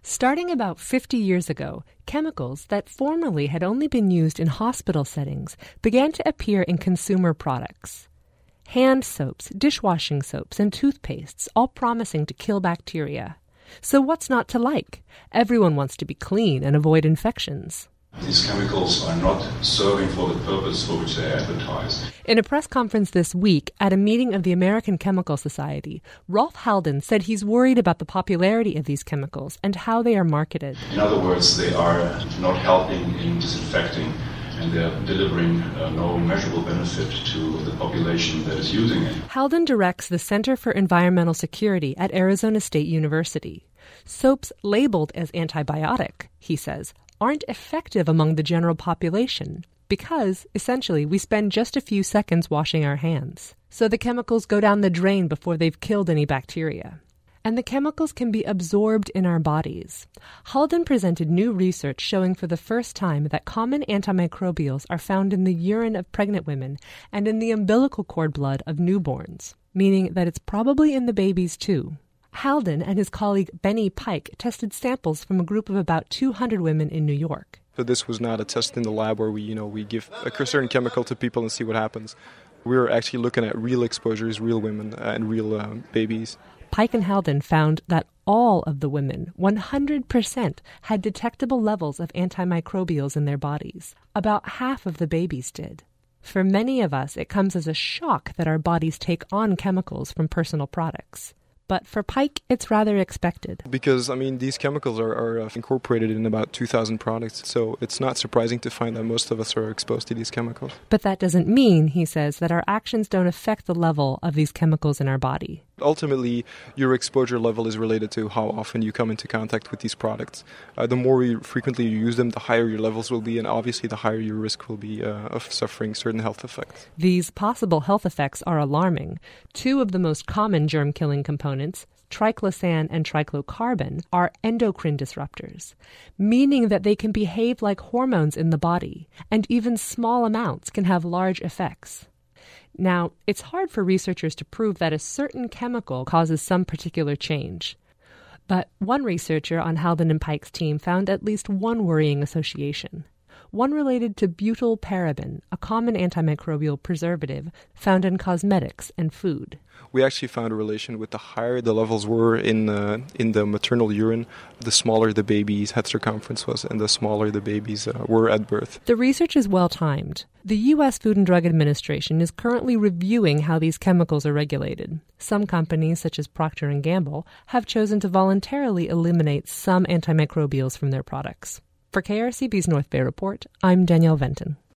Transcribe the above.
Starting about 50 years ago, chemicals that formerly had only been used in hospital settings began to appear in consumer products. Hand soaps, dishwashing soaps, and toothpastes, all promising to kill bacteria. So what's not to like? Everyone wants to be clean and avoid infections. These chemicals are not serving for the purpose for which they advertise. In a press conference this week at a meeting of the American Chemical Society, Rolf Halden said he's worried about the popularity of these chemicals and how they are marketed. In other words, they are not helping in disinfecting, and they're delivering no measurable benefit to the population that is using it. Halden directs the Center for Environmental Security at Arizona State University. Soaps labeled as antibiotic, he says, aren't effective among the general population because, essentially, we spend just a few seconds washing our hands. So the chemicals go down the drain before they've killed any bacteria. And the chemicals can be absorbed in our bodies. Halden presented new research showing for the first time that common antimicrobials are found in the urine of pregnant women and in the umbilical cord blood of newborns, meaning that it's probably in the babies too. Halden and his colleague Benny Pike tested samples from a group of about 200 women in New York. So this was not a test in the lab where we give a certain chemical to people and see what happens. We were actually looking at real exposures, real women, and real babies. Pike and Halden found that all of the women, 100%, had detectable levels of antimicrobials in their bodies. About half of the babies did. For many of us, it comes as a shock that our bodies take on chemicals from personal products. But for Pike, it's rather expected. Because, these chemicals are incorporated in about 2,000 products, so it's not surprising to find that most of us are exposed to these chemicals. But that doesn't mean, he says, that our actions don't affect the level of these chemicals in our body. Ultimately, your exposure level is related to how often you come into contact with these products. The more frequently you use them, the higher your levels will be, and obviously the higher your risk will be of suffering certain health effects. These possible health effects are alarming. Two of the most common germ-killing components, triclosan and triclocarbon, are endocrine disruptors, meaning that they can behave like hormones in the body, and even small amounts can have large effects. Now, it's hard for researchers to prove that a certain chemical causes some particular change. But one researcher on Halden and Pike's team found at least one worrying association. One related to butylparaben, a common antimicrobial preservative found in cosmetics and food. We actually found a relation with the higher the levels were in the maternal urine, the smaller the baby's head circumference was, and the smaller the babies were at birth. The research is well-timed. The U.S. Food and Drug Administration is currently reviewing how these chemicals are regulated. Some companies, such as Procter & Gamble, have chosen to voluntarily eliminate some antimicrobials from their products. For KRCB's North Bay Report, I'm Danielle Venton.